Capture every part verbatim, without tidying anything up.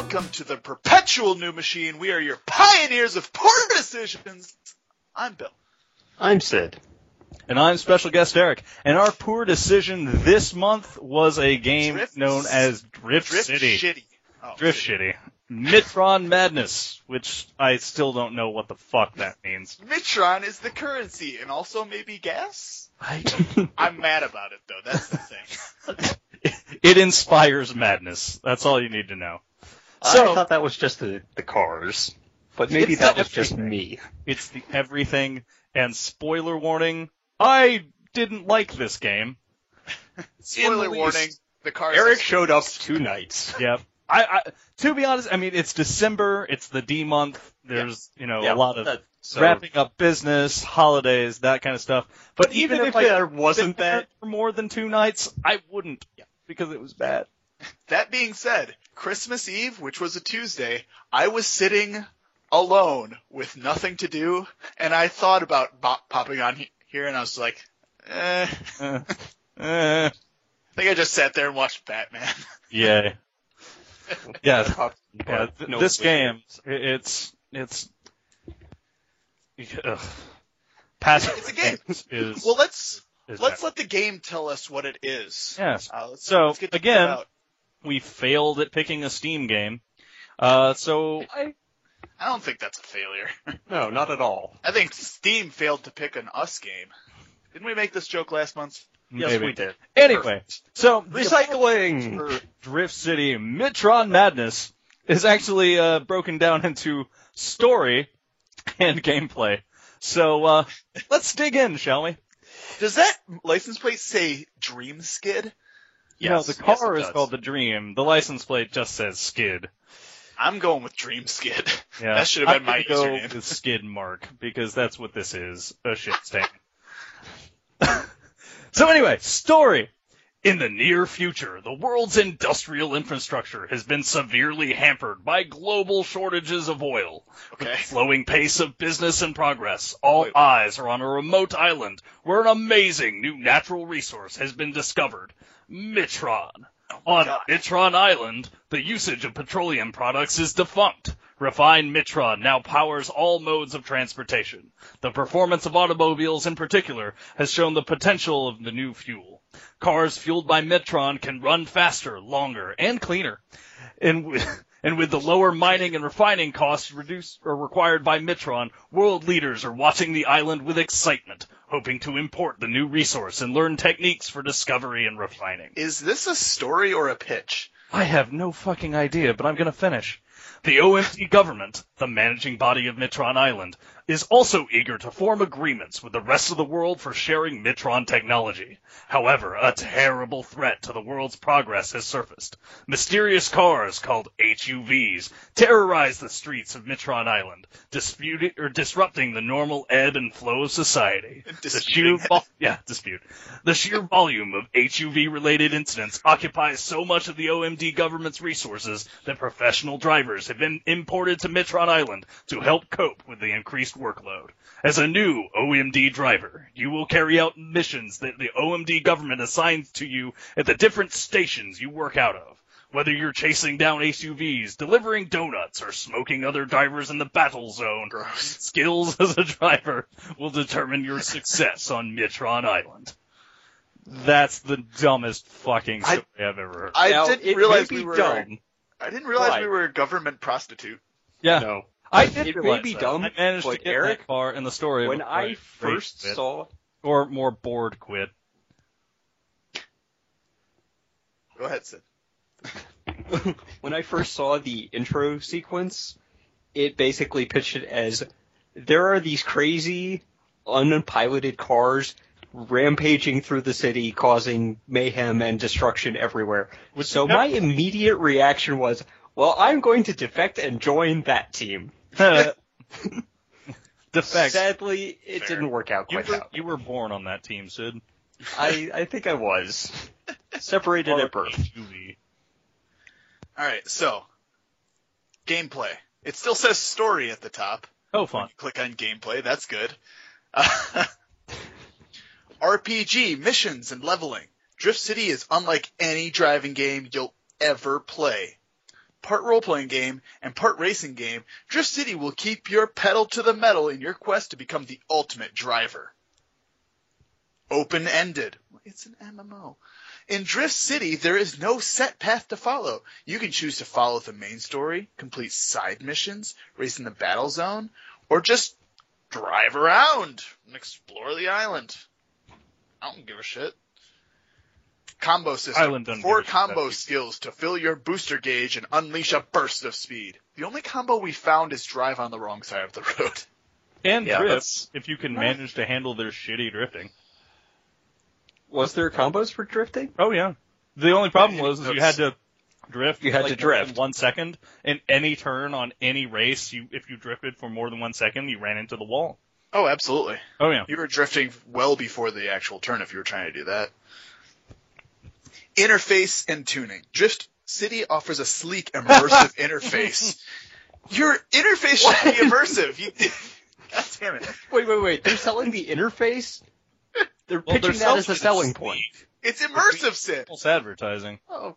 Welcome to the Perpetual New Machine. We are your pioneers of poor decisions. I'm Bill. I'm Sid. And I'm special guest Eric. And our poor decision this month was a game Drift, known as Drift, Drift City. Shitty. Oh, Drift Shitty. Mitron Madness, which I still don't know what the fuck that means. Mitron is the currency, and also maybe gas? I, I'm mad about it, though. That's the thing. it inspires madness. That's all you need to know. So, I thought that was just the, the cars, but maybe It's that the was just everything. me. It's the everything, and spoiler warning, I didn't like this game. Spoiler In the warning, least. the cars... Eric showed up two nights. Yep. I, I, to be honest, I mean, it's December, it's the D month, there's, you know, Yeah, a lot of that- so- wrapping up business, holidays, that kind of stuff. But even, Even if, if I there wasn't sit there that- for more than two nights, I wouldn't, because it was bad. That being said, Christmas Eve, which was a Tuesday, I was sitting alone with nothing to do, and I thought about bop- popping on he- here, and I was like, eh. Uh, uh, I think I just sat there and watched Batman. yeah. Yeah, yeah But th- no this way. game, it- it's, it's, ugh. Passive It's a game. is, Well, let's is let's bad. let the game tell us what it is. Yes. Uh, let's, So, let's get to again- figure out- We failed at picking a Steam game. Uh, so I, I don't think that's a failure. No, not at all. I think Steam failed to pick an Us game. Didn't we make this joke last month? Yes, maybe. we did. Anyway, so Recycling! for Drift City Mitron Madness is actually uh, broken down into story and gameplay. So uh, let's dig in, shall we? Does that license plate say Dream Skid? You know, Yes, the yes, car it is does. called the Dream. The license plate just says Skid. I'm going with Dream Skid. Yeah, That should have I'm been my gonna go username. with Skid Mark because that's what this is, a shit stain. So anyway, story. In the near future, the world's industrial infrastructure has been severely hampered by global shortages of oil. With Okay. the flowing pace of business and progress, all Wait. eyes are on a remote island where an amazing new natural resource has been discovered, Mitron. On God. Mitron Island, the usage of petroleum products is defunct. Refined Mitron now powers all modes of transportation. The performance of automobiles in particular has shown the potential of the new fuel. Cars fueled by Mitron can run faster, longer, and cleaner. And with, and with the lower mining and refining costs reduced or required by Mitron, world leaders are watching the island with excitement, hoping to import the new resource and learn techniques for discovery and refining. Is this a story or a pitch? I have no fucking idea, but I'm gonna finish. The O M D government, the managing body of Mitron Island, is also eager to form agreements with the rest of the world for sharing Mitron technology. However, a terrible threat to the world's progress has surfaced. Mysterious cars called H U Vs terrorize the streets of Mitron Island, disputing or disrupting the normal ebb and flow of society. The sheer Disputing it. vol- yeah, dispute. The sheer volume of H U V-related incidents occupies so much of the O M D government's resources that professional drivers have been imported to Mitron Island to help cope with the increased workload. As a new O M D driver, you will carry out missions that the O M D government assigns to you at the different stations you work out of. Whether you're chasing down H U Vs, delivering donuts, or smoking other drivers in the battle zone, Gross. skills as a driver will determine your success on Mitron Island. That's the dumbest fucking I- story I, have ever heard. I Now, didn't it realize may we be were. dumb. I didn't realize Right. we were a government prostitute. Yeah, No. I did It may realize be that. dumb, I managed to but get Eric, that far in the story. When before I first quit. saw... or more bored quit. Go ahead, Sid. when I first saw the intro sequence, it basically pitched it as, there are these crazy, unpiloted cars rampaging through the city, causing mayhem and destruction everywhere. Which- So my immediate reaction was, well, I'm going to defect and join that team. Defect. Sadly, it Fair. didn't work out You quite were, that way. you were born on that team, Sid. I, I think I was. Separated at birth. H U V. All right, so gameplay. It still says story at the top. Oh, When fun. you click on gameplay, that's good. Uh, R P G, missions, and leveling. Drift City is unlike any driving game you'll ever play. part role-playing game, and part racing game, Drift City will keep your pedal to the metal in your quest to become the ultimate driver. Open-ended. It's an M M O. In Drift City, there is no set path to follow. You can choose to follow the main story, complete side missions, race in the battle zone, or just drive around and explore the island. I don't give a shit. Combo system. Island doesn't Four give a shit, combo that's- skills to fill your booster gauge and unleash a burst of speed. The only combo we found is drive on the wrong side of the road. And Yeah, drift, that's- if you can manage to handle their shitty drifting. Was there combos for drifting? Oh yeah. The only problem Yeah, was is you those- had to drift. You had like, to drift. in one second. In any turn on any race, you if you drifted for more than one second, you ran into the wall. Oh, absolutely. Oh yeah. You were drifting well before the actual turn if you were trying to do that. Interface and tuning. Drift City offers a sleek, immersive interface. Your interface should be immersive. You, God damn it. Wait, wait, wait. They're selling the interface? They're Well, pitching they're that as a selling point. It's immersive, Sid. False advertising. Oh,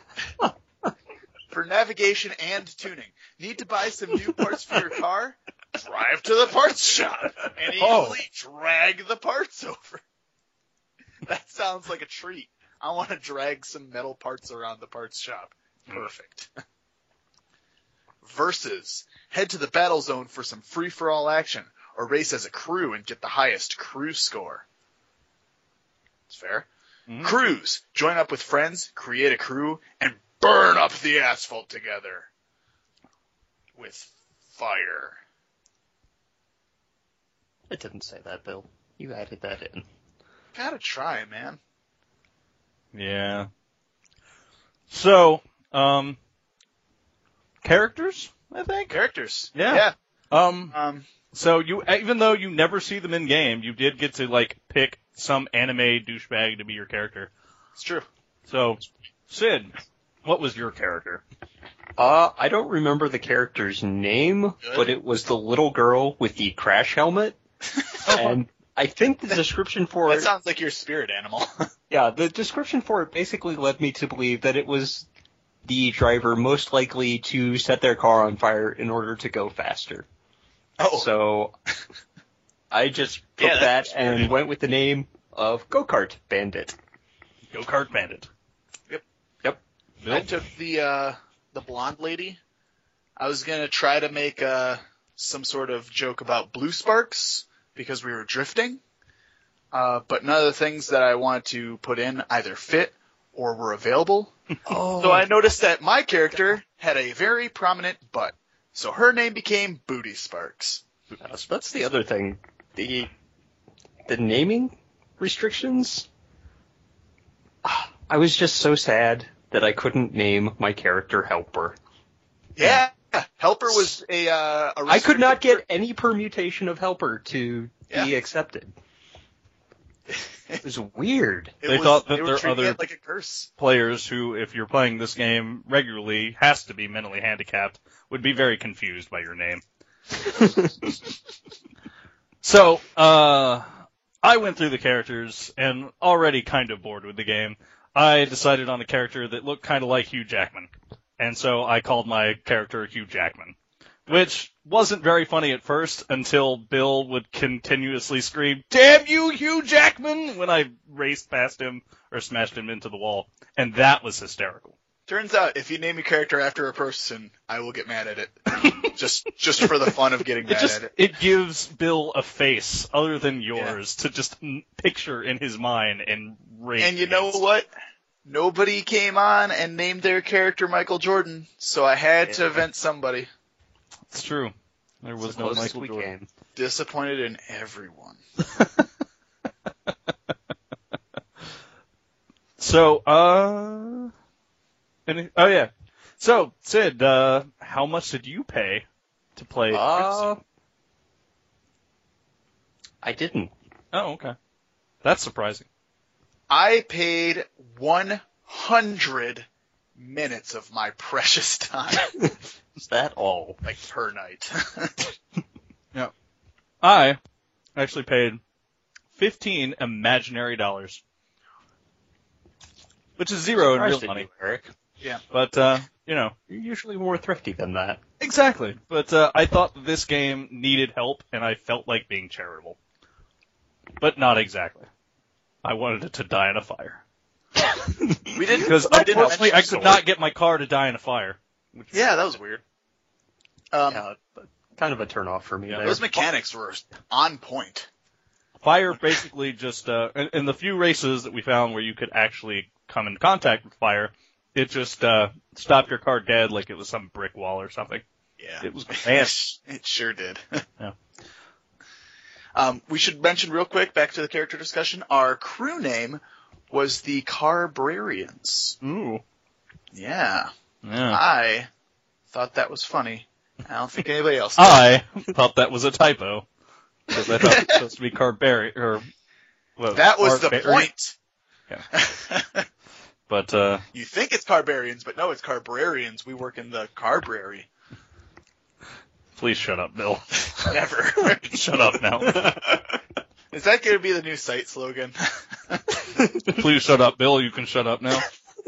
For navigation and tuning. Need to buy some new parts for your car? Drive to the parts shop and easily Oh. drag the parts over. That sounds like a treat. I want to drag some metal parts around the parts shop. Perfect. Versus. Head to the battle zone for some free-for-all action, or race as a crew and get the highest crew score. It's fair. Mhm. Cruise. Join up with friends, create a crew, and burn up the asphalt together. With fire. it didn't say that, Bill. You added that in. Gotta try, man. Yeah. So, um, characters, I think. Characters. Yeah. Yeah. Um, Um, so you, even though you never see them in game, you did get to like pick some anime douchebag to be your character. it's true. So, Sid, what was your character? Uh, I don't remember the character's name, Good. but it was the little girl with the crash helmet. And I think the description for That it, sounds like your spirit animal. yeah, the description for it basically led me to believe that it was the driver most likely to set their car on fire in order to go faster. oh. So I just took Yeah, that that's and weird. went with the name of Go-Kart Bandit. Go Kart Bandit. Yep. Yep. Bill? I took the, uh, the blonde lady. I was gonna try to make, uh, some sort of joke about blue sparks because we were drifting. Uh, but none of the things that I wanted to put in either fit or were available. Oh, So I noticed that my character had a very prominent butt. So her name became Booty Sparks. Uh, so that's the other thing. The the naming restrictions. I was just so sad that I couldn't name my character Helper. Yeah. Helper was a, uh, a I could not restricted- get any permutation of Helper to be Yeah. accepted. It was weird. It They was- thought that they were there are treating other- it like a curse. Players who, if you're playing this game regularly, has to be mentally handicapped, would be very confused by your name. So, uh, I went through the characters and already kind of bored with the game. I decided on a character that looked kind of like Hugh Jackman. And so I called my character Hugh Jackman. Which wasn't very funny at first until Bill would continuously scream, "Damn you, Hugh Jackman!" when I raced past him or smashed him into the wall. And that was hysterical. Turns out, if you name your character after a person, I will get mad at it. just, just for the fun of getting It mad just, at it. it gives Bill a face other than yours to just mm, picture in his mind and rate. And you know against. what? Nobody came on and named their character Michael Jordan, so I had to Yeah. invent somebody. It's true. There It's was the no closest Michael we Jordan. came. Disappointed in everyone. So, uh, any, oh yeah. So, Sid, uh, how much did you pay to play? Uh, I didn't. Oh, okay. That's surprising. I paid one hundred minutes of my precious time, Is that all? like per night. I actually paid fifteen imaginary dollars, which is zero in real Surprised at money. you, Eric. But uh, you know. You're usually more thrifty than that. Exactly. But uh, I thought that this game needed help, and I felt like being charitable. But not exactly. I wanted it to die in a fire. We didn't Because I didn't unfortunately, I mention could sword. not get my car to die in a fire. Which Yeah, that was weird. Um, Yeah, but kind of a turnoff for me Yeah, there. those mechanics were on point. Fire basically just, uh, in, in the few races that we found where you could actually come in contact with fire, it just uh, stopped your car dead like it was some brick wall or something. Yeah, It was man. it sure did. Yeah. Um, we should mention real quick, back to the character discussion, our crew name was the Carbrarians. Ooh. Yeah. Yeah. I thought that was funny. I don't think anybody else did. I thought that was a typo. Because I thought it was supposed to be Carbari or well, That was the Carbarian. point. Yeah. But uh You think it's Carbarians, but no, it's Carbrarians. We work in the Carbrary. please shut up, Bill. Never. Shut up now. Is that going to be the new site slogan? Please shut up, Bill. You can shut up now.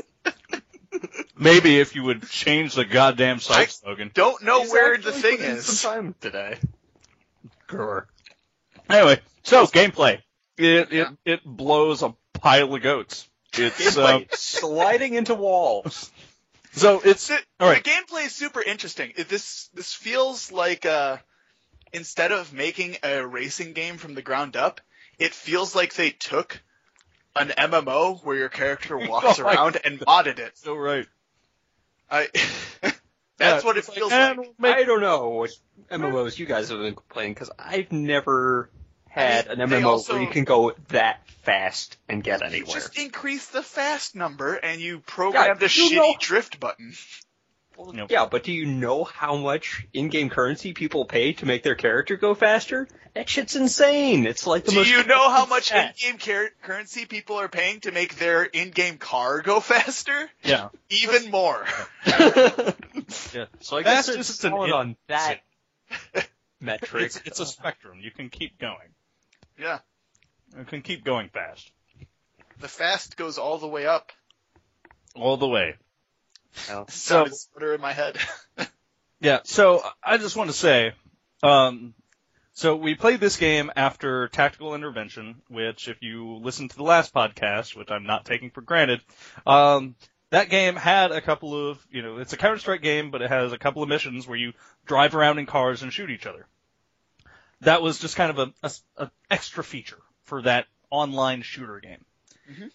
Maybe if you would change the goddamn site I- slogan. Don't know He's where the actually thing put in is. Some time today. Grr. Anyway, so gameplay. It Yeah. it it blows a pile of goats. It's uh, Gameplay sliding into walls. so it's The, all right. the gameplay is super interesting. It, this this feels like uh, instead of making a racing game from the ground up, it feels like they took an M M O where your character walks Oh my around and modded it. So right. I, that's Yeah, what it it's feels and like. we'll make- I don't know what M M Os you guys have been playing, because I've never had I mean, an they M M O also- where you can go that fast and get anywhere. Just increase the fast number, and you program the you shitty know- drift button. Well, Nope. Yeah, but do you know how much in-game currency people pay to make their character go faster? That shit's insane. It's like the Do most. you know how much Yeah. in-game car- currency people are paying to make their in-game car go faster? Yeah. Even more. Yeah. So I That's guess just it's an solid in- on that metric. It's it's a spectrum. You can keep going. Yeah. You can keep going fast. The fast goes all the way up. All the way. Well, Sounded smarter in my head. Yeah, so I just want to say, um, so we played this game after Tactical Intervention, which if you listen to the last podcast, which I'm not taking for granted, um, that game had a couple of, you know, it's a Counter-Strike game, but it has a couple of missions where you drive around in cars and shoot each other. That was just kind of a, a, a extra feature for that online shooter game. Mhm.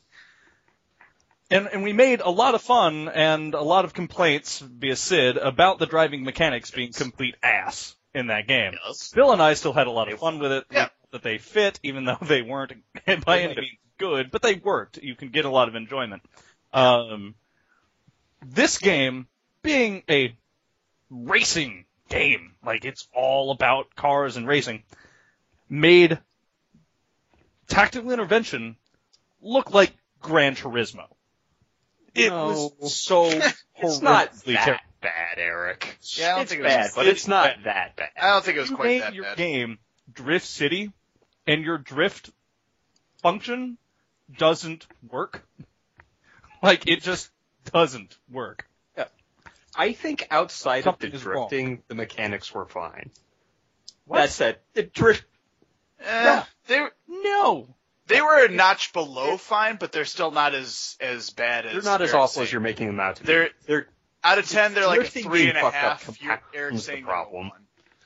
And, and we made a lot of fun and a lot of complaints via Sid about the driving mechanics being complete ass in that game. Yes. Bill and I still had a lot of fun with it. Yeah. That they fit, even though they weren't by any means good, but they worked. You can get a lot of enjoyment. Um, this game being a racing game, like it's all about cars and racing, made Tactical Intervention look like Gran Turismo. It No. was so it's not horrifically that terrible. bad, Eric. Yeah, I don't it's think it was bad, but it's it's not bad. that bad. I don't think it was You quite made that your bad. game Drift City, and your drift function doesn't work. Like, it just doesn't work. I think outside Something of the is wrong. drifting, the mechanics were fine. What? That said, the drift. Eh, they No! they were a notch below fine, but they're still not as as bad as They're not as Eric's awful as saying. you're making them out to be. They're They're out of ten. They're like a Drifting three being and a fucked up half. compounds You're- Eric's the saying problem. one.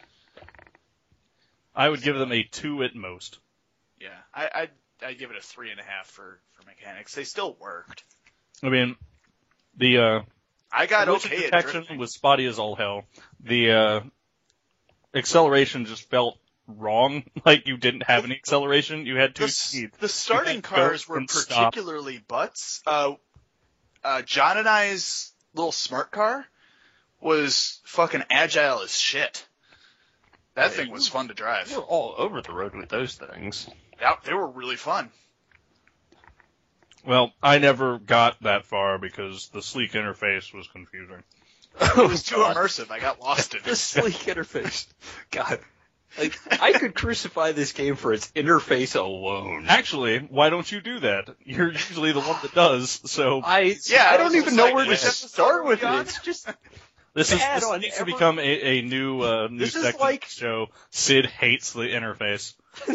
I would give them a two at most. Yeah, I I'd, I'd give it a three and a half for for mechanics. They still worked. I mean, the, uh, I got collision okay at detection drifting. was spotty as all hell. The, uh, acceleration just felt wrong. Like, you didn't have any acceleration. You had two The, s- speeds. the starting You had cars go were and stop. particularly butts. Uh, uh, John and I's little smart car was fucking agile as shit. That thing was fun to drive. We're all over the road with those things. Yeah, they were really fun. Well, I never got that far because the sleek interface was confusing. It was too immersive. I got lost in The it. sleek interface. God. Like, I could crucify this game for its interface alone. Actually, why don't you do that? You're usually the one that does, so... I, Yeah, I I don't was even just know like, where to which episode start are with we it. on? It's just... This is bad this on needs to every- become a, a new uh, new This is section like- of the show. Sid hates the interface.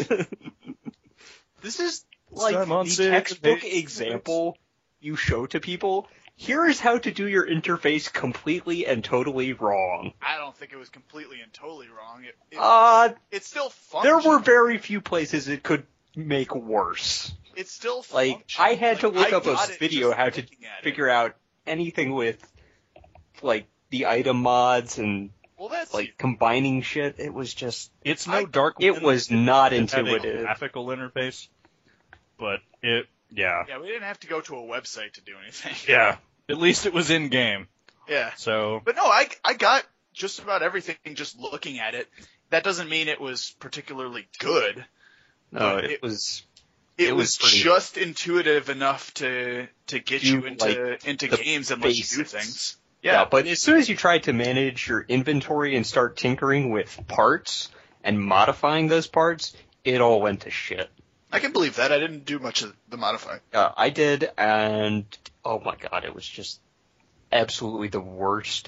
This is like Time on the Sid textbook hates example you show to people. Here is how to do your interface completely and totally wrong. I don't think it was completely and totally wrong. It, it, Uh, it's still there functional. were very few places it could make worse. It's still Like, functional. I had to Like, look I up a got it video just how to looking at it. figure out anything with, like, the item mods and, Well, that's like, combining shit. It was just, It's no I- dark. it Within was that not had a intuitive. graphical interface, but it, yeah, yeah. We didn't have to go to a website to do anything. yeah. At least it was in game. Yeah. So But no, I I got just about everything just looking at it. That doesn't mean it was particularly good. No, But it, it- was, It, It was, was pretty- just intuitive enough to to get Do, you into like, into the games and let you do basics. things. yeah. Yeah. But as soon as you try to manage your inventory and start tinkering with parts and modifying those parts, it all went to shit. I can believe that. I didn't do much of the modifying. Uh, I did, and oh my god, it was just absolutely the worst,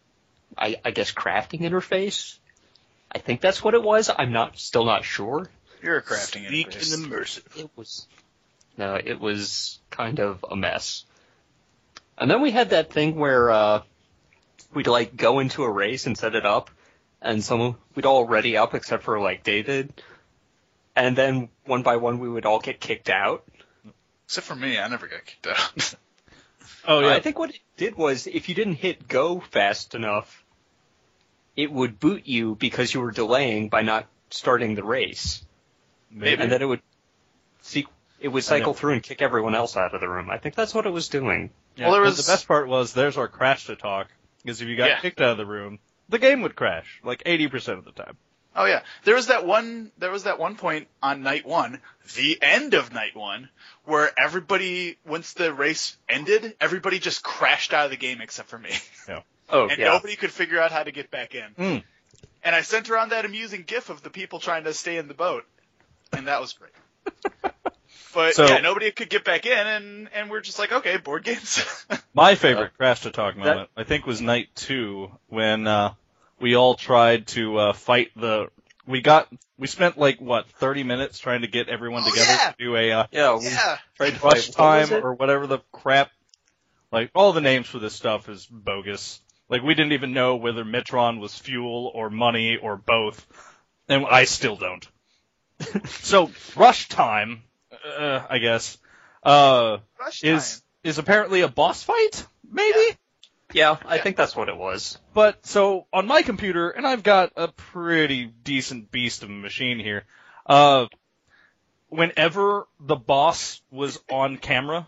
I, I guess, crafting interface. I think that's what it was. I'm not, still not sure. You're a crafting Speak interface. in immersive. It was, no, it was kind of a mess. And then we had that thing where, uh, we'd like go into a race and set it up, and some, we'd all ready up except for like David, and then one by one we would all get kicked out. Except for me, I never got kicked out. Oh yeah, I think what it did was if you didn't hit go fast enough, it would boot you because you were delaying by not starting the race. maybe. And then it would see, it would cycle through and kick everyone else out of the room. I think that's what it was doing. Yeah, Well, there but was- the best part was there's our crash to talk, because if you got Yeah. kicked out of the room, the game would crash like eighty percent of the time. Oh yeah, there was that one. There was that one point on night one, the end of night one, where everybody, once the race ended, everybody just crashed out of the game except for me, Oh, and yeah. nobody could figure out how to get back in. Mm. And I sent around that amusing GIF of the people trying to stay in the boat, and that was great. But So- yeah, nobody could get back in, and and we're just like, okay, board games. My favorite crash to talk that- moment, I think, was night two when uh, we all tried to uh, fight the. We got. We spent like what thirty minutes trying to get everyone Oh, together yeah. to do a uh, Yeah, we yeah, tried to rush fight. What was time it? or whatever the crap. Like all the names for this stuff is bogus. Like we didn't even know whether Metron was fuel or money or both, and I still don't. So rush time, uh, I guess, uh, rush time. is is apparently a boss fight, maybe. Yeah, I Yeah. think that's what it was. But so on my computer, and I've got a pretty decent beast of a machine here. Uh, whenever the boss was on camera,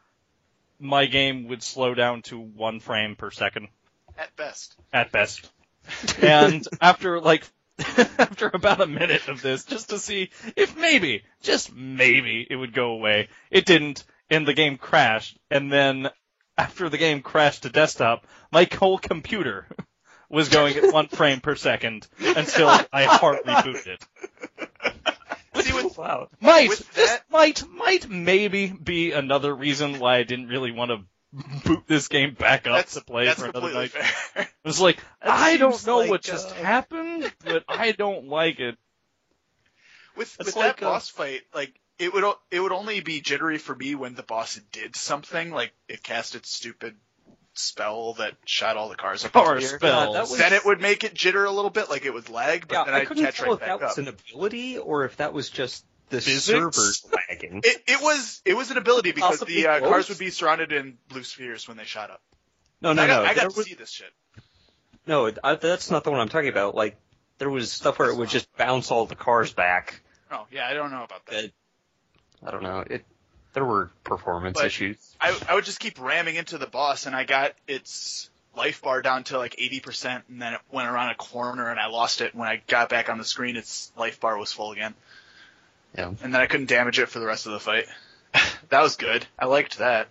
my game would slow down to one frame per second At best. at best. And after like after about a minute of this, just to see if maybe, just maybe, it would go away, it didn't, and the game crashed. And then after the game crashed to desktop, my whole computer was going at one frame per second until I hard rebooted it. See, with, Wow. Might, With this that- might, might maybe be another reason why I didn't really want to boot this game back up that's to play that's for another completely night. fair. It was like, That I don't seems know like, what just uh, happened, but I don't like it. With It's with like that a- boss fight, like it would o- it would only be jittery for me when the boss did something, like it cast its stupid spell that shot all the cars up. Or into the air. spells. that was- Then it would make it jitter a little bit, like it would lag, but Yeah, then I I'd couldn't catch tell right if back that was up. an ability or if that was just the Physics? servers lagging. It it was it was an ability because Possibly the uh, both? cars would be surrounded in blue spheres when they shot up. No, no, I got, no. I got There to was- see this shit. No, I, that's not the one I'm talking about. Like, there was stuff where it would just bounce all the cars back. Oh yeah, I don't know about that. That- I don't know. It. There were performance But- issues. I I would just keep ramming into the boss, and I got its life bar down to like eighty percent, and then it went around a corner, and I lost it. When I got back on the screen, its life bar was full again. Yeah. And then I couldn't damage it for the rest of the fight. That was good. I liked that.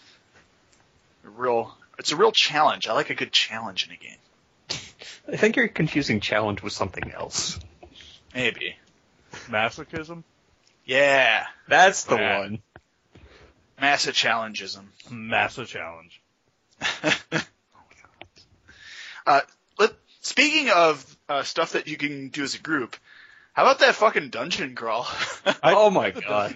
A real, it's a real challenge. I like a good challenge in a game. I think you're confusing challenge with something else. Maybe. Masochism? Yeah. That's the Yeah. one. Massa challengism. Massive challenge. uh, let, speaking of uh, stuff that you can do as a group, how about that fucking dungeon crawl? Oh my god.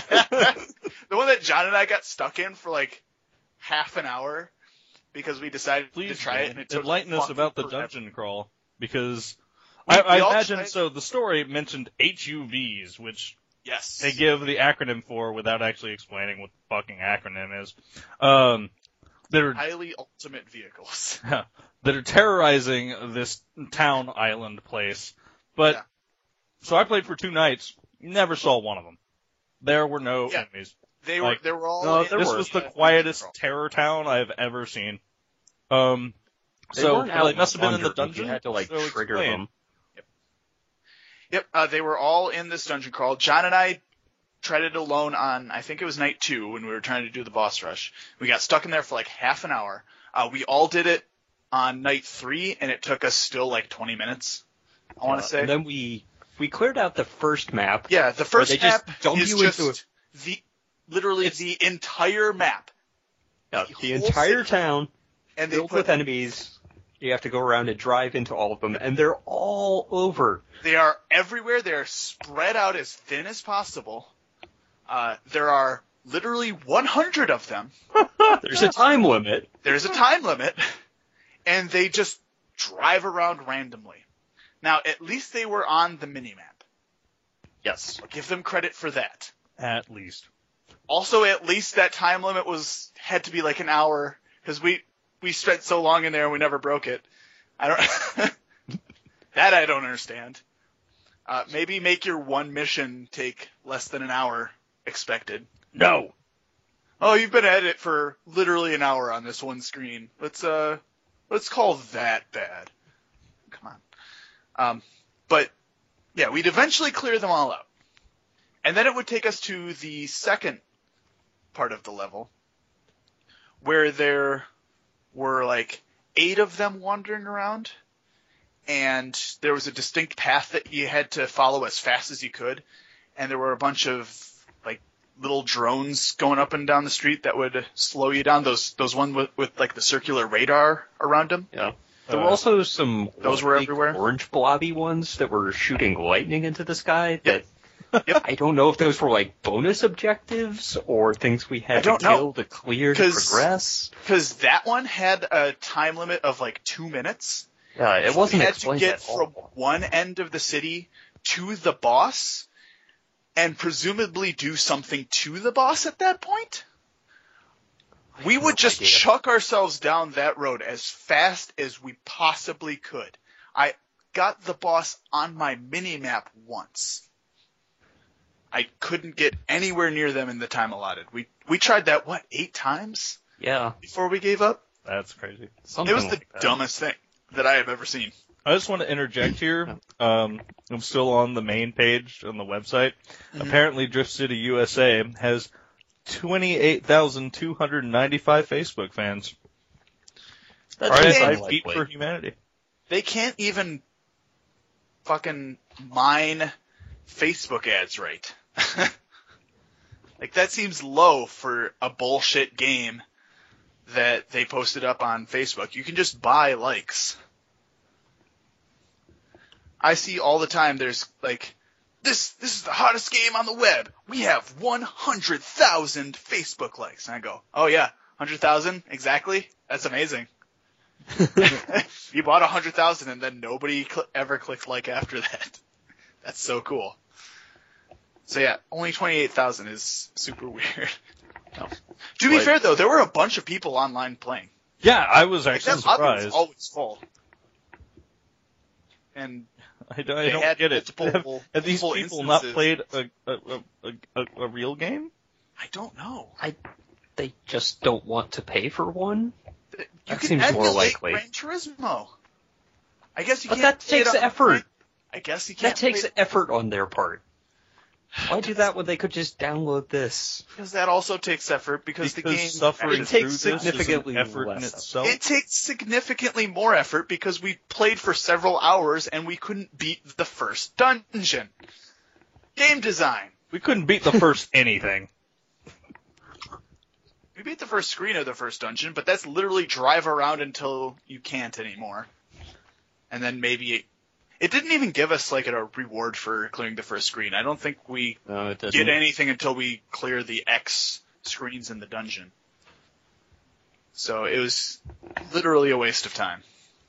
The one that John and I got stuck in for like half an hour because we decided Please to try it and it took enlighten us fucking about the forever. dungeon crawl, because We- I, we I all imagine tried- so. The story mentioned H U Vs, which Yes. they give the acronym for without actually explaining what the fucking acronym is. Um, that are Highly ultimate vehicles. that are terrorizing this town island place. But Yeah. so I played for two nights, never saw one of them. There were no Yeah. enemies. They were Like, they were all. no, in there This were. was the dungeon quietest crawl. terror town I've ever seen. Um, They so weren't well, out they must have been in the wandering. dungeon. You had to like so trigger explain. them. Yep, uh, they were all in this dungeon crawl. John and I tried it alone on, I think it was night two when we were trying to do the boss rush. We got stuck in there for like half an hour. Uh, we all did it on night three, and it took us still like twenty minutes, I want Uh, to say. And then we we cleared out the first map. Yeah, the first they just map dump is you just into the, literally It's- the entire map. Yeah, The the whole entire city. town And they filled put, with enemies. You have to go around and drive into all of them, and they're all over. they are everywhere. They are spread out as thin as possible. Uh, there are literally one hundred of them. There's a time limit. There's a time limit, and they just drive around randomly. Now, at least they were on the minimap. Yes. I'll give them credit for that. At least. Also, at least that time limit was had to be like an hour, because we we spent so long in there and we never broke it. I don't. That I don't understand. Uh, maybe make your one mission take less than an hour expected. No. Oh, you've been at it for literally an hour on this one screen. Let's uh, let's call that bad. Come on. Um, but yeah, we'd eventually clear them all out, and then it would take us to the second part of the level, where there were like eight of them wandering around, and there was a distinct path that you had to follow as fast as you could, and there were a bunch of like little drones going up and down the street that would slow you down. Those those one with, with like the circular radar around them. Yeah. There were Uh, also some those were big everywhere? orange blobby ones that were shooting lightning into the sky. That Yep. I don't know if those were like bonus objectives or things we I had to don't know. kill to clear to 'Cause- progress. Because that one had a time limit of like two minutes. Yeah, it wasn't You had to explained get at from all. one end of the city to the boss, and presumably do something to the boss at that point. We have would no just idea. chuck ourselves down that road as fast as we possibly could. I got the boss on my mini-map once. I couldn't get anywhere near them in the time allotted. We we tried that, what, eight times Yeah, before we gave up? That's crazy. something It was the like that. dumbest thing that I have ever seen. I just want to interject here. Um, I'm still on the main page on the website. Mhm. Apparently, Drift City U S A has twenty-eight thousand two hundred ninety-five Facebook fans. That's Fridays Okay. I unlikely. Feet for Humanity. They can't even fucking mine Facebook ads right. Like, that seems low for a bullshit game that they posted up on Facebook. You can just buy likes. I see all the time there's like, this this is the hottest game on the web. We have one hundred thousand Facebook likes. And I go, oh yeah, one hundred thousand? Exactly? That's amazing. You bought one hundred thousand and then nobody cl- ever clicked like after that. That's so cool. So yeah, only twenty-eight thousand is super weird. No. To be Like- fair though, there were a bunch of people online playing. Yeah, I was Like, actually that lobby was surprised. always full. And I don't, I they don't had get it. multiple- Have, have these multiple people not instances. played a a, a, a a real game? I don't know. They just don't want to pay for one. You That can seems more emulate likely. Gran Turismo. I guess you But can't that play it takes on- effort. I guess you can't. That takes play it- effort on their part. Why do that when they could just download this? Because that also takes effort, because, Because the game suffering It through takes this is significantly an effort in less itself. It takes significantly more effort because we played for several hours and we couldn't beat the first dungeon. Game design. We couldn't beat the first anything. We beat the first screen of the first dungeon, but that's literally drive around until you can't anymore. And then maybe it, it didn't even give us like a reward for clearing the first screen. I don't think we No, it doesn't. get anything until we clear the X screens in the dungeon. So it was literally a waste of time.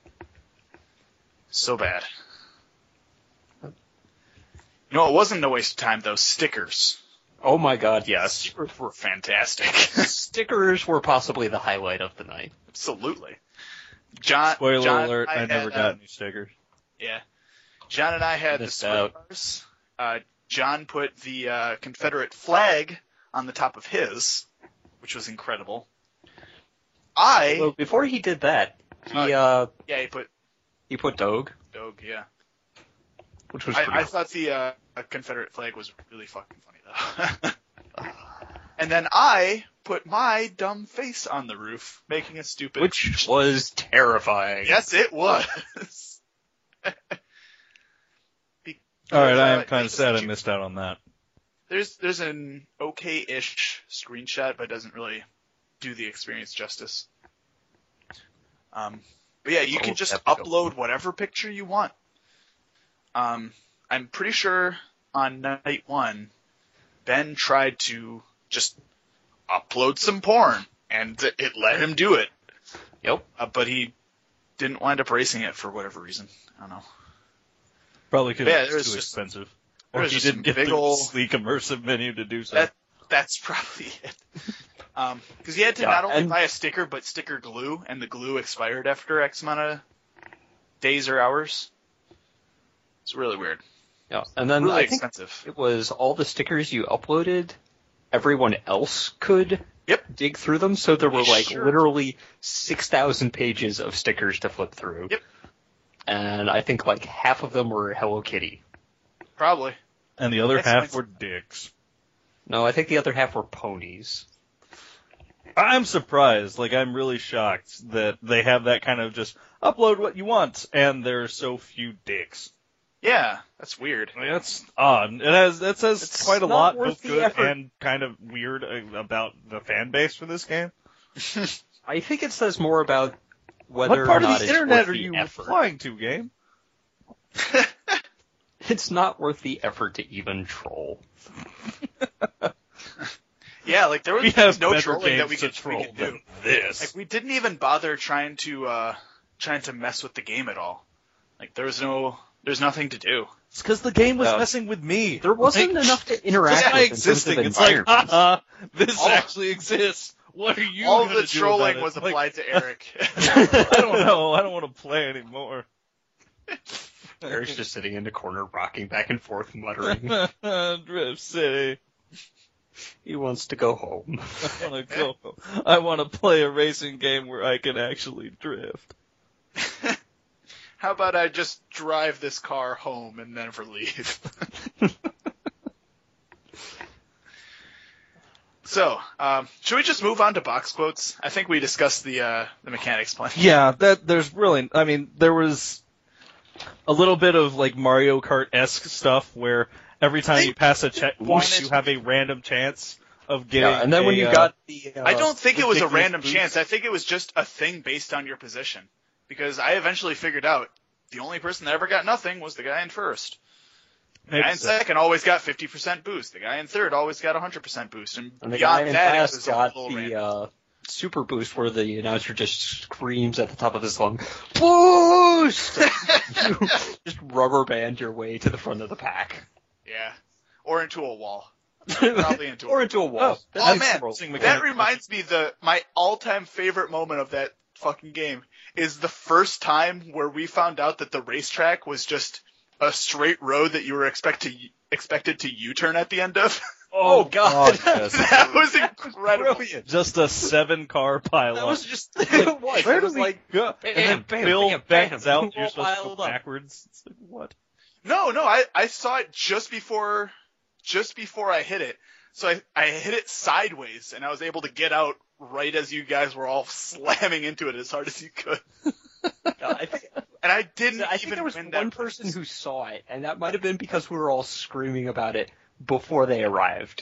So bad. You know, it wasn't a waste of time though. Stickers. Oh my god, yes. Stickers were fantastic. Stickers were possibly the highlight of the night. Absolutely. John. Spoiler John, alert, I, had, never uh, got any stickers. Yeah. John and I had Missed the out. stars. Uh, John put the uh, Confederate flag on the top of his, which was incredible. I Well, before he did that, he Uh, uh yeah, he put he put Doge, Doge, yeah. which was I, pretty I thought the uh, Confederate flag was really fucking funny though. And then I put my dumb face on the roof, making a stupid. which was terrifying. Yes, it was. Because, Alright, I am uh, kind of they sad I sent you- missed out on that. There's there's an okay-ish screenshot, but it doesn't really do the experience justice. Um, but yeah, you Oh, can just have to go. upload whatever picture you want. Um, I'm pretty sure on night one, Ben tried to just upload some porn, and it let him do it. Yep. Uh, but he didn't wind up racing it for whatever reason. I don't know. Probably because Yeah, it's there was too just- expensive. there Or was he just didn't some get big the ol'- sleek immersive menu to do so. That that's probably it. Um, because you had to Yeah, not only and- buy a sticker, but sticker glue, and the glue expired after X amount of days or hours. It's really weird. Yeah. And then Really I think expensive. it was all the stickers you uploaded, everyone else could Yep. dig through them, so there were like Sure. literally six thousand pages of stickers to flip through. Yep. And I think like half of them were Hello Kitty. Probably. And the other That's half nice. were dicks. No, I think the other half were ponies. I'm surprised. Like, I'm really shocked that they have that kind of just upload what you want, and there are so few dicks. Yeah, that's weird. I mean, that's odd. It has that says It's quite a not lot, worth both the good effort. and kind of weird uh, about the fan base for this game. I think it says more about whether What part or of not the it's internet worth are the you effort. replying to, game? It's not worth the effort to even troll. Yeah, like there was We have no better trolling that games we to could, troll we could do. than this. Like we didn't even bother trying to uh trying to mess with the game at all. Like there was no there's nothing to do. It's because the game was Uh, messing with me. There wasn't Like, enough to interact just by with in terms of existing, it's like, environment. haha, this All- actually exists. What are you all gonna the do trolling about it? was Like, applied to Eric. I don't know. I don't want to play anymore. Eric's just sitting in the corner, rocking back and forth, muttering. Drift City. He wants to go home. I want to go. I want to play a racing game where I can actually drift. How about I just drive this car home and never leave? So, um, should we just move on to box quotes? I think we discussed the uh, the mechanics plenty. Yeah, that there's really. I mean, there was a little bit of like Mario Kart esque stuff where every time They you pass a checkpoint, wanted- you have a random chance of getting. Yeah, and then when a, you uh, got the, uh, I don't think it was a ridiculous random boost. chance. I think it was just a thing based on your position. Because I eventually figured out the only person that ever got nothing was the guy in first. The maybe guy in so. second always got fifty percent boost. The guy in third always got one hundred percent boost. And, and the guy beyond in that, it last was a got little the random. uh, super boost where the announcer just screams at the top of his lung, "Boost!" You just rubber band your way to the front of the pack. Yeah. Or into a wall. Probably into a or into a wall. Oh, That's Oh the man, rule. Interesting that mechanic. reminds me the my all-time favorite moment of that fucking game is the first time where we found out that the racetrack was just a straight road that you were expect to, expected to U-turn at the end of. Oh, God. yes. That was incredible. Brilliant. Just a seven car pylon. That was just it was. Where It do was we like go? bam, and then bam, Bill bam, bends bam. out. You're All supposed to piled go up. backwards. It's like, what? No, no, I, I saw it just before just before I hit it. So I, I hit it sideways, and I was able to get out right as you guys were all slamming into it as hard as you could. No, I think, And I didn't I think even there was win one that person race. who saw it, and that might have been because we were all screaming about it before they arrived.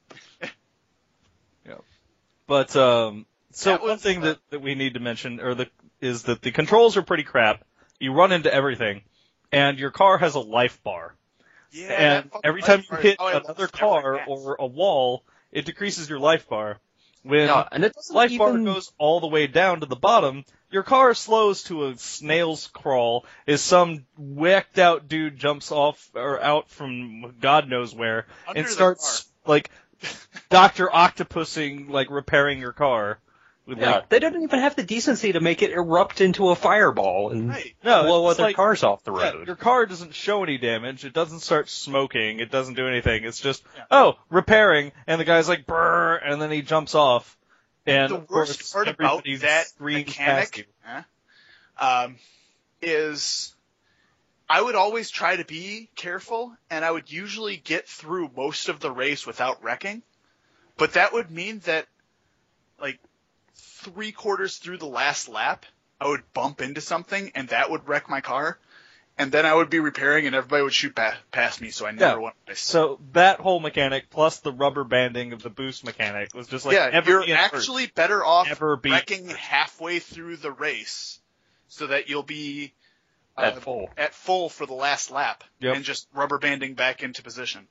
But um, so That one was, thing uh, that, that we need to mention, or the is that the controls are pretty crap. You run into everything, and your car has a life bar. Yeah, that And fucking every time life you bar hit is how I lost another every car match. or a wall, it decreases your life bar. When No, and it doesn't life even... bar goes all the way down to the bottom, your car slows to a snail's crawl as some whacked out dude jumps off or out from God knows where Under and the starts like Doctor Octopusing, like repairing your car. With Yeah, like, they don't even have the decency to make it erupt into a fireball and Right. no, blow it's other like, cars off the yeah, road. your car doesn't show any damage. It doesn't start smoking. It doesn't do anything. It's just, Yeah. oh, repairing, and the guy's like, brrr, and then he jumps off. And The of course, worst part about everybody that screams past you. mechanic eh, um, is I would always try to be careful, and I would usually get through most of the race without wrecking. But that would mean that, like, three quarters through the last lap, I would bump into something, and that would wreck my car. And then I would be repairing, and everybody would shoot pa- past me, so I never Yeah. won a race. So that whole mechanic, plus the rubber banding of the boost mechanic, was just like, yeah, never you're be in first. actually better off Never be wrecking first. halfway through the race so that you'll be uh, At full. at full for the last lap Yep. and just rubber banding back into position.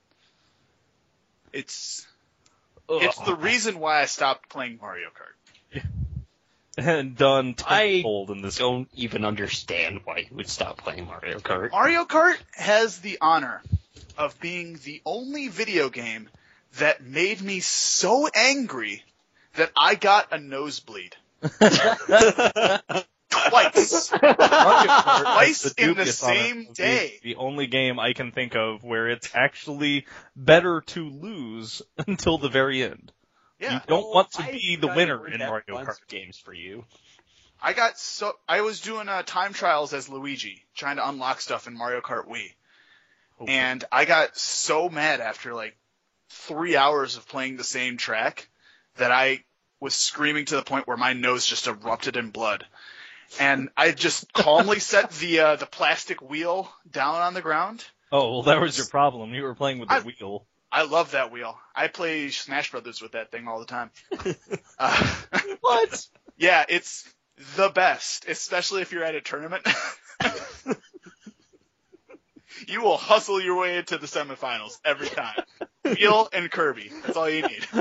It's Ugh. it's the reason why I stopped playing Mario Kart. and done I tenfold in this. don't even understand why you would stop playing Mario Kart. Mario Kart has the honor of being the only video game that made me so angry that I got a nosebleed. Twice. Mario Kart Twice has the in the dubious honor same of being day. The only game I can think of where it's actually better to lose until the very end. Yeah. You don't want to I be the got winner it in that Mario bunch Kart. of games for you. I got so I was doing uh, time trials as Luigi, trying to unlock stuff in Mario Kart Wii, Okay. and I got so mad after like three hours of playing the same track that I was screaming to the point where my nose just erupted in blood, and I just calmly set the uh, the plastic wheel down on the ground. Oh, well, that was your problem. You were playing with the I- wheel. I love that wheel. I play Smash Brothers with that thing all the time. Uh, What? yeah, it's the best, especially if you're at a tournament. You will hustle your way into the semifinals every time. Wheel and Kirby. That's all you need.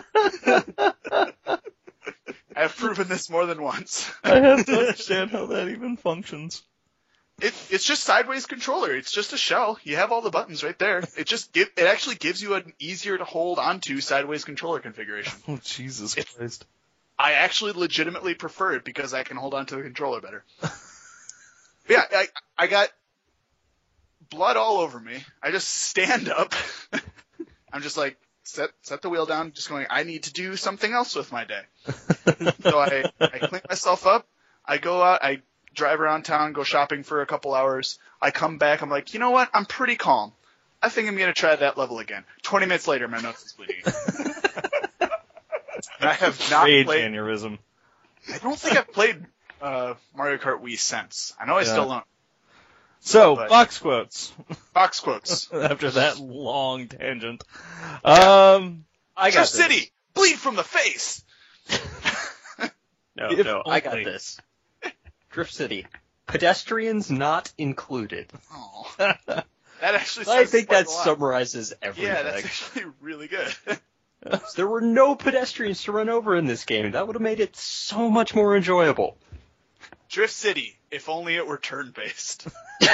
I've proven this more than once. I have to understand how that even functions. It, it's just sideways controller. It's just a shell. You have all the buttons right there. It just give, it actually gives you an easier to hold onto sideways controller configuration. Oh, Jesus It- Christ. I actually legitimately prefer it because I can hold onto the controller better. Yeah, I, I got blood all over me. I just stand up. I'm just like, set set the wheel down, just going, I need to do something else with my day. So I, I clean myself up. I go out. I drive around town, go shopping for a couple hours. I come back. I'm like, you know what? I'm pretty calm. I think I'm going to try that level again. twenty minutes later, my nose is bleeding. And I have not Rage played. aneurysm. I don't think I've played uh, Mario Kart Wii since. I know I Yeah. still don't. So, But- box quotes. Box quotes. After that long tangent. Um, I got Drift this. City, bleed from the face. No, If no, I got only. this. Drift City. Pedestrians not included. Oh, that actually. I says think quite that a lot. summarizes everything. Yeah, that's actually really good. If there were no pedestrians to run over in this game, that would have made it so much more enjoyable. Drift City, if only it were turn-based.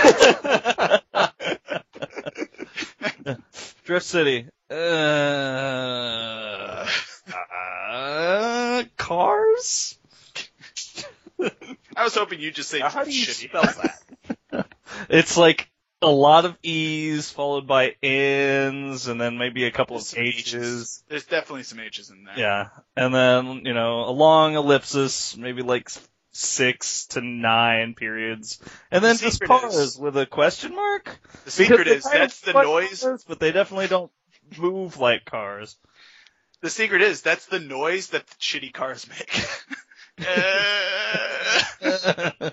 Drift City. Uh, uh, cars? I was hoping you'd just say Now, how do you shitty. spell that? It's like a lot of E's followed by N's and then maybe a couple There's of some H's. There's definitely some H's in there. Yeah. And then, you know, a long ellipsis, maybe like six to nine periods. And then The just secret cars is- with a question mark? The secret Because they is kind of that's the put noise. cars, but they definitely don't move like cars. The secret is that's the noise that the shitty cars make. uh...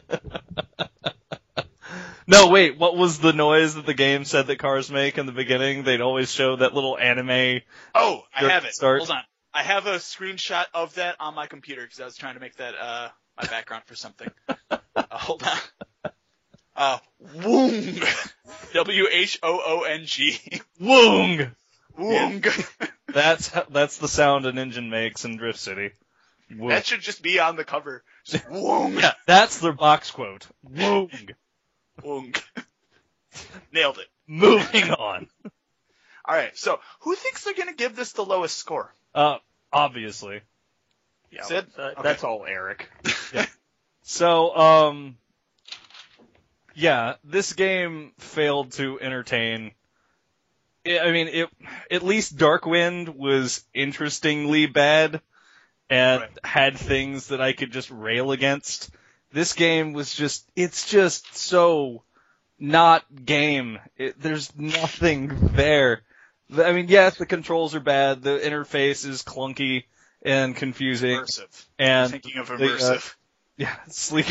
No, wait, what was the noise that the game said that cars make in the beginning? They'd always show that little anime. Oh, I have it. Start. Hold on. I have a screenshot of that on my computer because I was trying to make that uh, my background for something. Uh, hold on. Uh, Woong. W H O O N G. Woong! Woong. Yeah. That's how, that's the sound an engine makes in Drift City. Woong. That should just be on the cover. Just Woong. Yeah, that's their box quote. Woong. Woong. Nailed it. Moving on. Alright, so who thinks they're going to give this the lowest score? Uh, obviously. Yeah, Sid? uh, Okay. That's all Eric. Yeah. So, um, yeah, this game failed to entertain. I I mean, it, at least Darkwind was interestingly bad and Right. had things that I could just rail against. This game was just, it's just so not game. It, there's nothing there. I mean, yes, the controls are bad, the interface is clunky and confusing, Immersive. and Thinking of the, uh, immersive. yeah, sleek.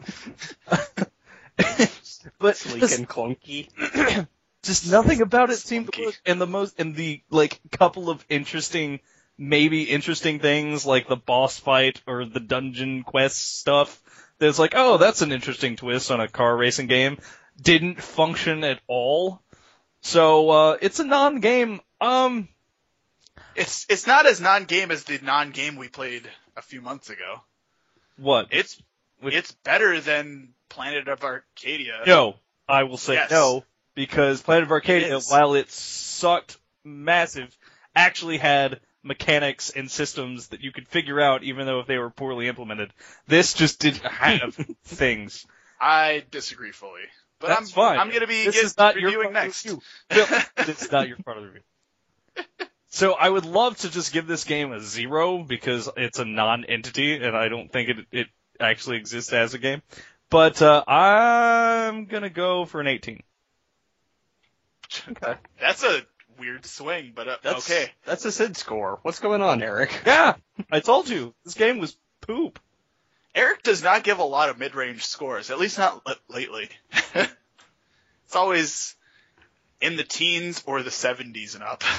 But Sleek just, and clunky. just nothing about it seemed to Slunky. work. And the most, and the like couple of interesting, maybe interesting things like the boss fight or the dungeon quest stuff. There's like, oh, that's an interesting twist on a car racing game. Didn't function at all. So uh, it's a non-game. Um, It's it's not as non-game as the non-game we played a few months ago. what? It's With- it's better than Planet of Arcadia. No, I will say Yes. no, because Planet of Arcadia, It is. while it sucked massive, actually had mechanics and systems that you could figure out even though if they were poorly implemented. This just didn't have things. I disagree fully. But That's I'm fine. I'm going to be This get, is not your reviewing part of next. the review. Bill, this is not your part of the review. So I would love to just give this game a zero because it's a non-entity and I don't think it it actually exists as a game. But uh, I'm gonna go for an eighteen. Okay. That's a weird swing, but uh, That's, okay. That's a Sid score. What's going on, Eric? Yeah, I told you this game was poop. Eric does not give a lot of mid-range scores, at least not l- lately. It's always in the teens or the seventies and up.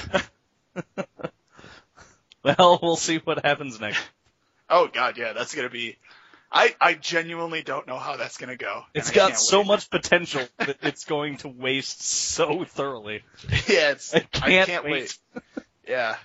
Well, we'll see what happens next. Oh god, yeah, that's going to be I I genuinely don't know how that's going to go. It's and I got can't so wait. much potential that it's going to waste so thoroughly. Yeah, it's I can't, can't wait. wait. Yeah.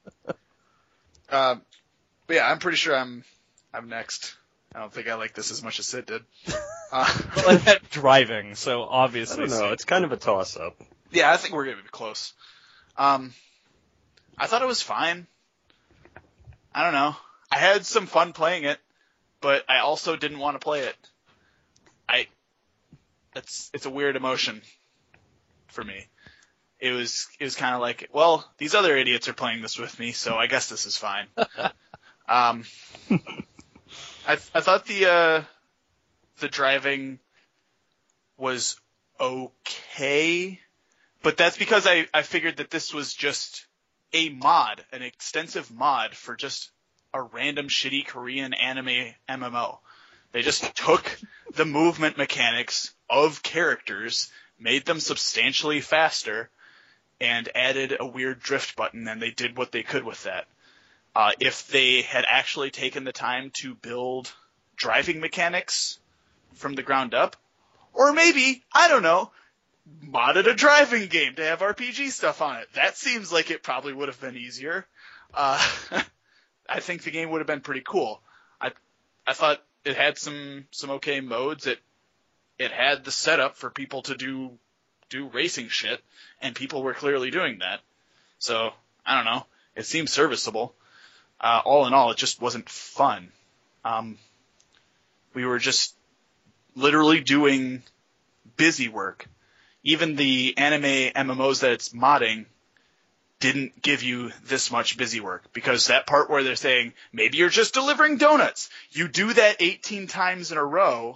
Um, but yeah, I'm pretty sure I'm I'm next. I don't think I like this as much as Sid did. Uh, Well, I had driving, so I obviously. don't know. It's kind of a toss-up. yeah, I think we're gonna be close. Um, I thought it was fine. I don't know. I had some fun playing it, but I also didn't want to play it. I, it's it's a weird emotion for me. It was it was kind of like, well, these other idiots are playing this with me, so I guess this is fine. um, I I thought the uh, the driving was okay, but that's because I, I figured that this was just a mod, an extensive mod for just a random shitty Korean anime M M O. They just took the movement mechanics of characters, made them substantially faster, and added a weird drift button, and they did what they could with that. Uh, if they had actually taken the time to build driving mechanics from the ground up, or maybe, I don't know, modded a driving game to have R P G stuff on it. That seems like it probably would have been easier. Uh, I think the game would have been pretty cool. I I thought it had some, some okay modes. It it had the setup for people to do do racing shit, and people were clearly doing that. So, I don't know. It seemed serviceable. Uh, all in all, it just wasn't fun. Um, we were just literally doing busy work. Even the anime M M Os that it's modding didn't give you this much busy work, because that part where they're saying, maybe you're just delivering donuts, you do that eighteen times in a row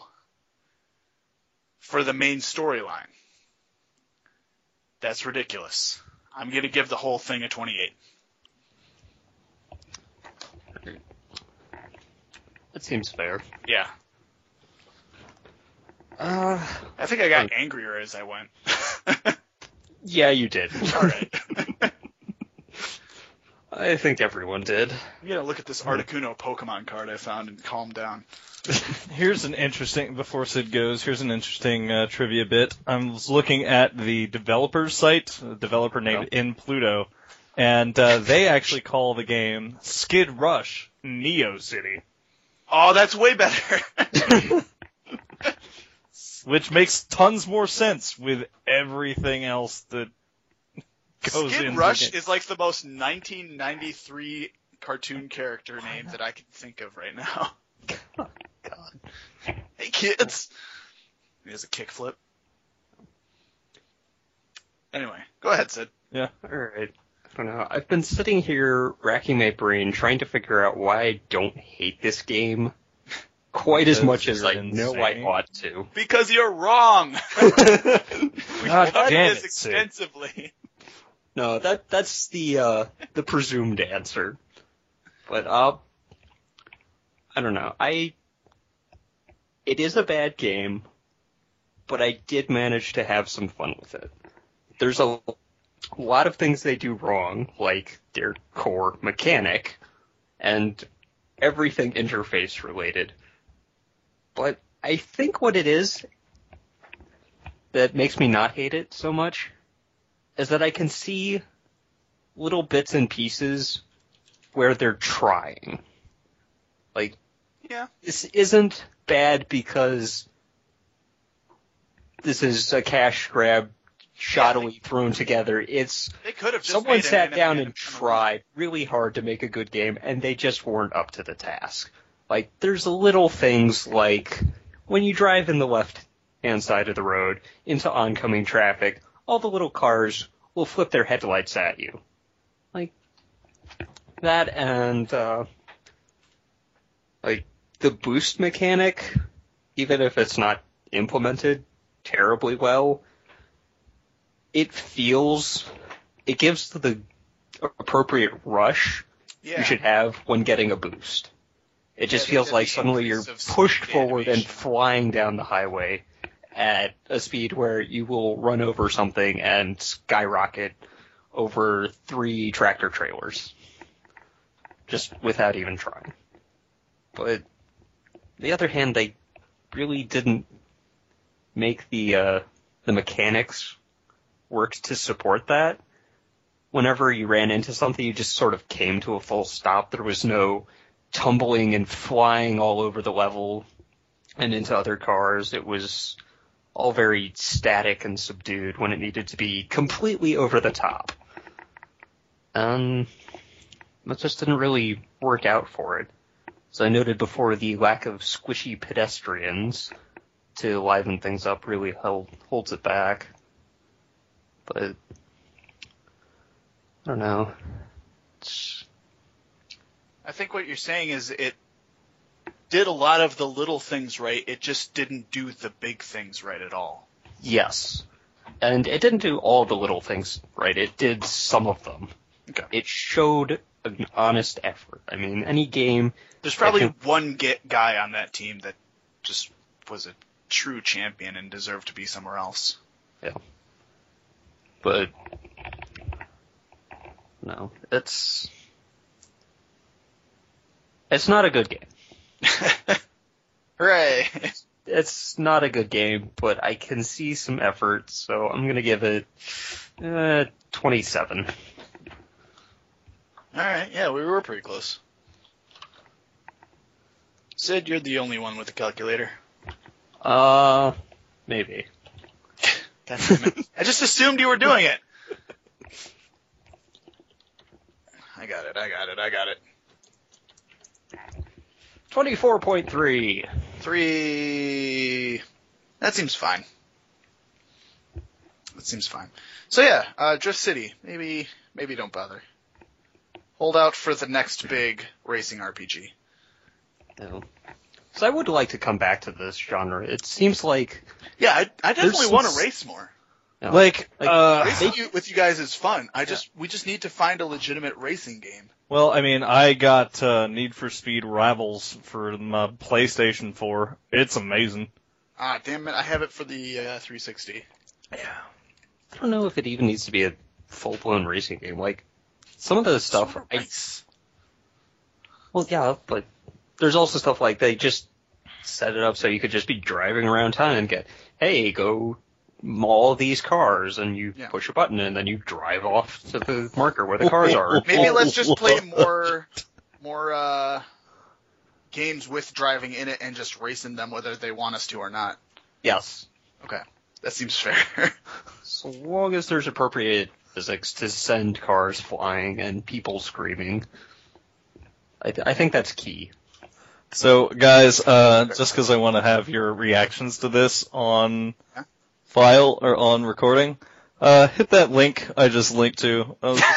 for the main storyline. That's ridiculous. I'm going to give the whole thing a twenty-eight. That seems fair. Yeah. Uh, I think I got angrier as I went. yeah, you did. All right. I think everyone did. I'm going to look at this Articuno Pokemon card I found and calm down. Here's an interesting, before Sid goes, here's an interesting uh, trivia bit. I was looking at the developer's site, a developer named Oh. In Pluto, and uh, they actually call the game Skid Rush Neo City, Oh, that's way better. which makes tons more sense with everything else that goes Skid into Rush the game. is like the most nineteen ninety-three cartoon character name that I can think of right now. God. Hey, kids. He has a kickflip. Anyway, go ahead, Sid. All right. I don't know. I've been sitting here racking my brain trying to figure out why I don't hate this game quite as Because much as you're I know I insane. ought to. Because you're wrong. we God done damn this it, Sid. extensively. No, that that's the uh, the presumed answer. But uh, I don't know. I it is a bad game, but I did manage to have some fun with it. There's a lot of things they do wrong, like their core mechanic and everything interface related. But I think what it is that makes me not hate it so much is that I can see little bits and pieces where they're trying. Like, Yeah. this isn't bad because this is a cash grab shoddily thrown together. It's They could have just someone made an sat anime down and- and tried really hard to make a good game, and they just weren't up to the task. Like, there's little things like when you drive in the left-hand side of the road into oncoming traffic, all the little cars will flip their headlights at you. Like, that and, uh, like, the boost mechanic, even if it's not implemented terribly well, it feels, it gives the appropriate rush Yeah. you should have when getting a boost. It just Yeah, feels the- like the suddenly you're increase of pushed speed forward and animation. flying down the highway at a speed where you will run over something and skyrocket over three tractor trailers. Just without even trying. But on the other hand, they really didn't make the uh, the mechanics work to support that. Whenever you ran into something, you just sort of came to a full stop. There was no tumbling and flying all over the level and into other cars. It was all very static and subdued when it needed to be completely over the top. Um, that just didn't really work out for it. As I noted before, the lack of squishy pedestrians to liven things up really held, holds it back. But, I don't know. It's, I think what you're saying is it did a lot of the little things right. It just didn't do the big things right at all. yes. And it didn't do all the little things right. It did some of them. Okay. It showed an honest effort. I mean, any game... There's probably I think- one get guy on that team that just was a true champion and deserved to be somewhere else. But... No, it's... It's not a good game. Hooray! It's not a good game, but I can see some effort, so I'm gonna give it uh, twenty-seven. Alright, yeah, we were pretty close. Sid, you're the only one with a calculator. Uh, maybe. God damn it. I just assumed you were doing it. I got it, I got it, I got it. twenty-four point three. Three. That seems fine. That seems fine. So yeah, uh, Drift City. Maybe, maybe don't bother. Hold out for the next big racing R P G. No. So I would like to come back to this genre. It seems like Yeah, I, I definitely There's want to some- race more. No. Like, Like, uh, Racing you, with you guys is fun. I just we just need to find a legitimate racing game. well, I mean, I got uh, Need for Speed Rivals for my PlayStation four. It's amazing. Ah, damn it! I have it for the uh, three sixty. I don't know if it even needs to be a full-blown racing game. Like, some of the stuff, I, Race. well, yeah, but there's also stuff like they just set it up so you could just be driving around town and get, hey, go maul these cars, and you Yeah. push a button, and then you drive off to the marker where the cars are. Maybe let's just play more, more uh, games with driving in it and just racing them whether they want us to or not. Yes. That seems fair. So long as there's appropriate physics to send cars flying and people screaming. I, th- I think that's key. So, guys, uh, just because I want to have your reactions to this on Yeah. file or on recording, uh, hit that link I just linked to. I, was-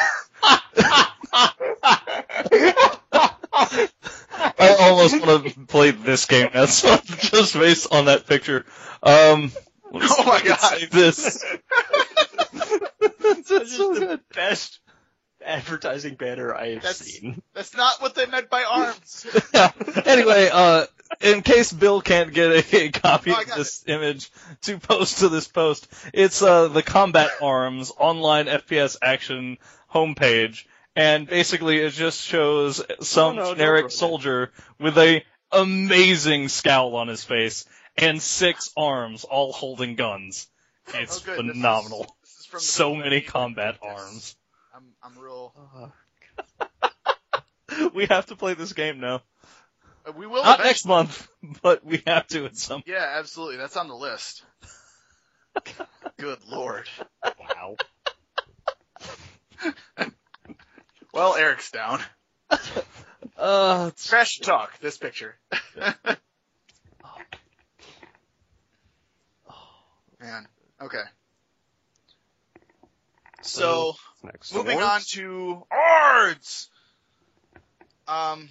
I almost want to play this game now, so just based on that picture. Um, Oh my God. Save this. That's just the best advertising banner I have That's- seen. That's not what they meant by arms. Anyway, uh, in case Bill can't get a, a copy Oh, I of got this image to post to this post, it's uh, the Combat Arms online F P S action homepage, and basically it just shows some Oh, no, generic don't ruin it. soldier with a amazing scowl on his face and six arms, all holding guns. It's Oh, good. This is- phenomenal. This is from the So people that many made combat this. arms. I'm, I'm real. We have to play this game now. Uh, we will Not eventually. next month, but we have to at some. Yeah, absolutely. That's on the list. Good lord. Wow. Well, Eric's down. Uh, Trash talk. This picture. Man. Okay. So, Next moving awards. on to Ards. Um,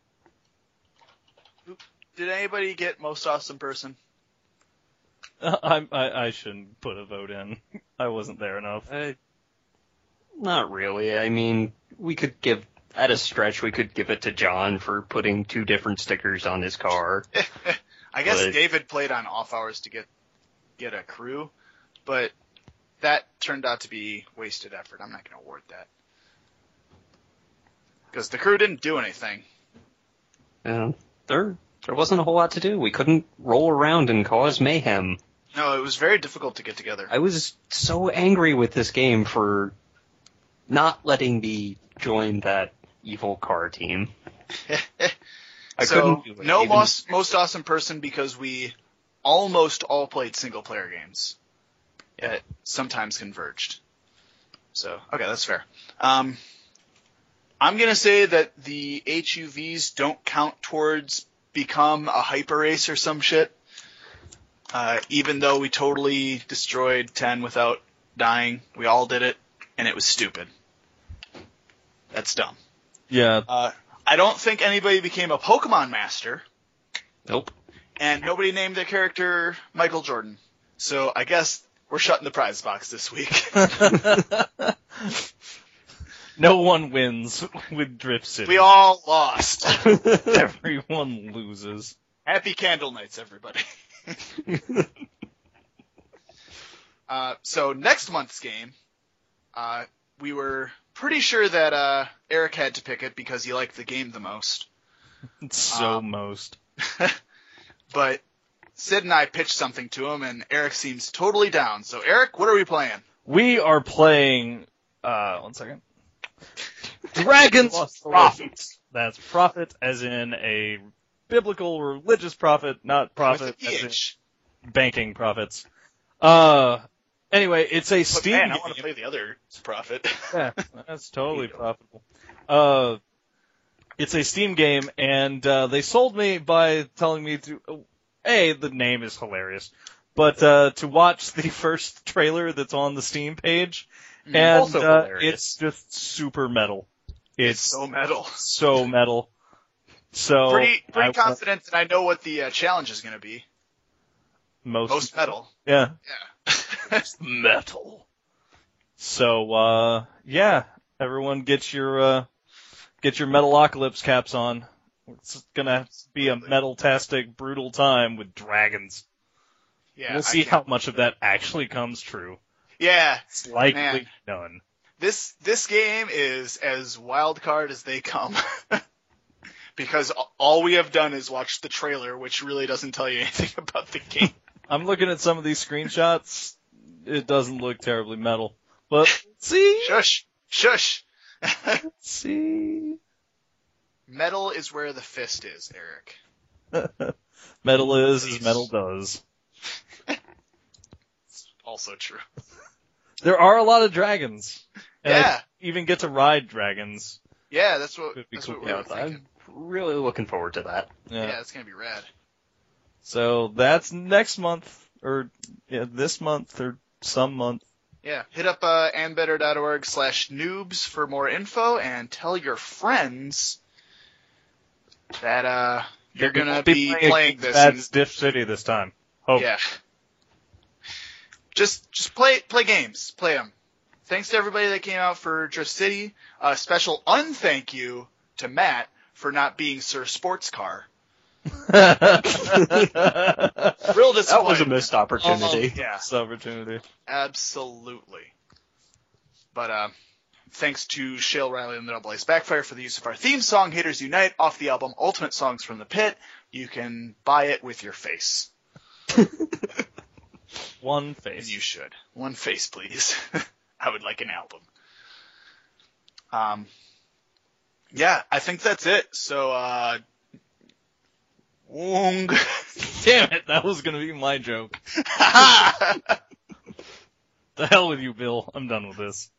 did anybody get most awesome person? I, I I shouldn't put a vote in. I wasn't there enough. Uh, not really. I mean, we could give, at a stretch, we could give it to John for putting two different stickers on his car. I guess But- David played on off hours to get get a crew, but that turned out to be wasted effort. I'm not going to award that because the crew didn't do anything. And there, there wasn't a whole lot to do. We couldn't roll around and cause mayhem. No, it was very difficult to get together. I was so angry with this game for not letting me join that evil car team. I so couldn't do it. no even- most most awesome person because we almost all played single player games. It sometimes converged. So okay, that's fair. Um, I'm gonna say that the H U Vs don't count towards become a hyper race or some shit. Uh, even though we totally destroyed ten without dying, we all did it, and it was stupid. That's dumb. Yeah, Uh, I don't think anybody became a Pokemon master. Nope. And nobody named their character Michael Jordan. So I guess we're shutting the prize box this week. no one wins with Drift City. We all lost. Everyone loses. Happy Candle Nights, everybody. uh, so next month's game, uh, we were pretty sure that uh, Eric had to pick it because he liked the game the most. It's so Um, most. But Sid and I pitched something to him, and Eric seems totally down. So Eric, what are we playing? We are playing. Uh, one second. Dragon's Lost the Prophet. That's prophet as in a biblical religious prophet, not prophet With a as in P H. banking profits. Uh, anyway, it's a But Steam man, I game. want to play the other Prophet. Yeah, that's totally profitable. Uh, it's a Steam game, and uh, they sold me by telling me to. Oh, A, the name is hilarious, but uh, to watch the first trailer that's on the Steam page, and Also uh, hilarious. it's just super metal. It's so metal. so metal. So Pretty, I pretty want confident that I know what the uh, challenge is going to be. most, Most metal. yeah. Yeah. Metal. So, uh, yeah, everyone get your, uh, get your Metalocalypse caps on. It's gonna be a metal-tastic, brutal time with dragons. Yeah, we'll I see can't- how much of that actually comes true. Yeah, It's likely Man. none. this this game is as wild card as they come. Because all we have done is watch the trailer, which really doesn't tell you anything about the game. I'm looking at some of these screenshots. It doesn't look terribly metal. But, see? Shush! Shush! See? Metal is where the fist is, Eric. Metal is as metal does. Also true. There are a lot of dragons. And Yeah. I even get to ride dragons. Yeah, that's what Could be that's cool. what we Yeah, were thinking. I'm really looking forward to that. Yeah. Yeah. it's gonna be rad. So that's next month, or yeah, this month, or some month. Yeah, hit up uh, andbetter.org slash noobs for more info, and tell your friends that uh, you're We gonna won't be playing this. Bad and- Stiff City this time. Hope. Yeah. Just just play play games. Play them. Thanks to everybody that came out for Drift City. A special unthank you to Matt for not being Sir Sports Car. Real disappointing. That was a missed opportunity. Yeah, This opportunity. absolutely. But uh, thanks to Shale Riley and the Double Ace Backfire for the use of our theme song, Haters Unite, off the album Ultimate Songs from the Pit. You can buy it with your face. One And face. you should. One face, please. I would like an album. Um, yeah, I think that's it. So, uh, Wong. Damn it, that was gonna be my joke. The hell with you, Bill. I'm done with this.